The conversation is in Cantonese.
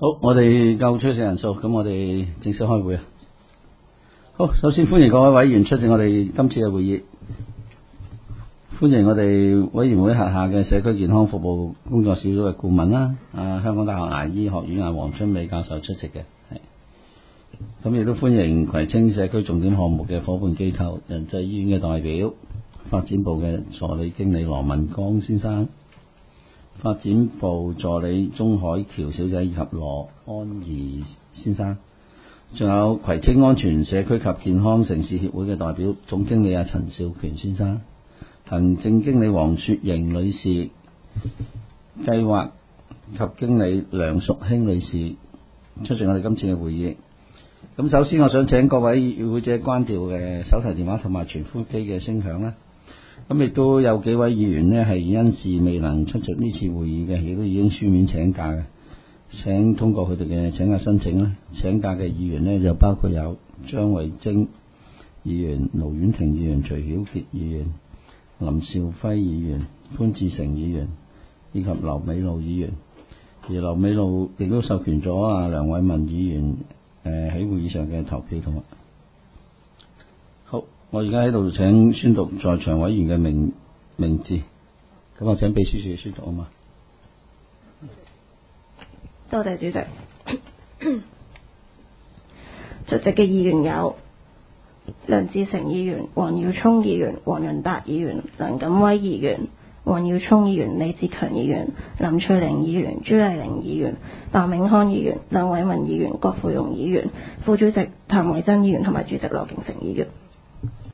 好，我哋夠出席人數，咁我哋正式開會啊。好，首先歡迎各位委員出席我哋今次嘅會議。歡迎我哋委員會轄下嘅社區健康服務工作小組嘅顧問啦，香港大學牙醫學院黃春美教授出席嘅，咁亦都歡迎葵青社區重點項目嘅伙伴機構仁濟醫院嘅代表、發展部嘅助理經理羅文剛先生、發展部助理鍾海橋小姐以及羅安儀先生，仲有葵青安全社區及健康城市協會嘅代表總經理陳兆權先生、行政經理黃雪瑩女士、計劃及經理梁淑卿女士出席我哋今次嘅會議。咁首先我想請各位與會者關掉嘅手提電話同埋傳呼機嘅聲響啦。咁亦都有幾位議員呢係因事未能出席呢次會議嘅，亦都已經書面請假嘅，請通過佢哋嘅請假申請啦。請假嘅議員呢就包括有張慧晶議員、盧婉婷議員、徐曉傑議員、林兆輝議員、潘志成議員以及劉美露議員。而劉美露亦都授權咗梁偉文議員喺會議上嘅投票同。好，我而家喺度請宣讀在場委員嘅名字，咁我請秘書處宣讀啊嘛。 多謝主席。出席嘅議員有梁志成議員、黃耀聰議員、黃潤達議員、梁錦威議員、黃耀聰議員、李志強議員、林翠玲議員、朱麗玲議員、白永康議員、梁偉文議員、郭富榮議員、副主席譚惠珍議員同埋主席羅敬成議員。